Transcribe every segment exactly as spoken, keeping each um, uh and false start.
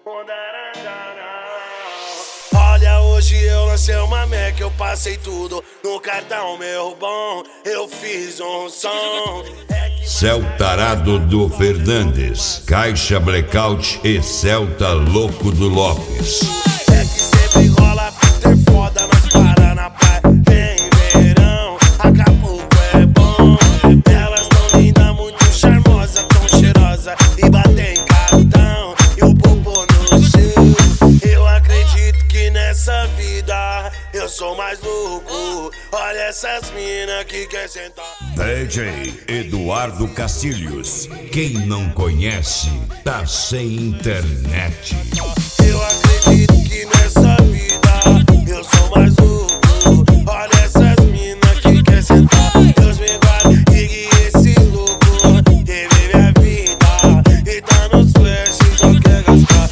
Olha, hoje eu lancei uma Mac, eu passei tudo no cartão meu bom, eu fiz um som. Celtarado do Fernandes, Caixa Blackout e Celta Louco do Lopes. É que sempre rola fita foda, nós para na praia. Vem verão, Acapulco é bom. Elas tão linda, muito charmosa, tão cheirosa e batem cartão e o popô no chão. Eu acredito que nessa vida eu sou mais louco. Olha essas mina que quer sentar. D J Eduardo Castilhos, quem não conhece, tá sem internet. Eu acredito que nessa vida eu sou mais louco. Olha essas mina que quer sentar. Deus me guarde e guie esses loucos que vive minha vida e tá nos flashes, só quer gastar.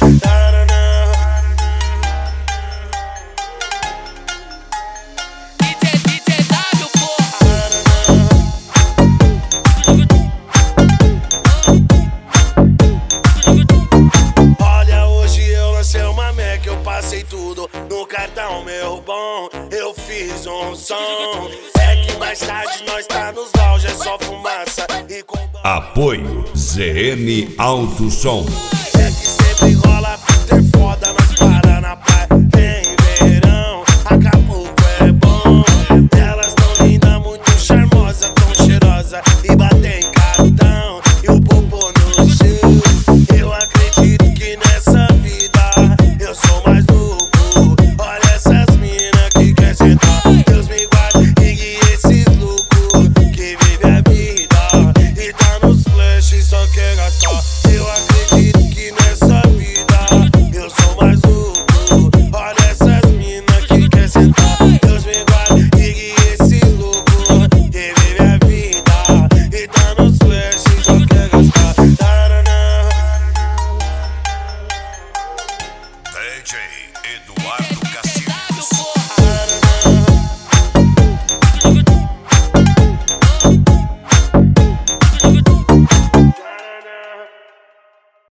Passei tudo no cartão meu bom, eu fiz um som. É que mais tarde nós tá nos lounge, é só fumaça e com... Apoio Z M Alto Som. É que sempre